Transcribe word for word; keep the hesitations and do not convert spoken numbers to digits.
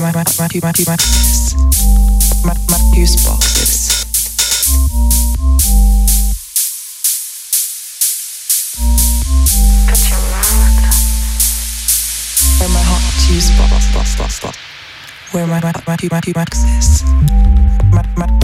my my my my my my my fuse boxes. Put your mouth. Where my hot fuse box box box box. Where my my my my my boxes. My my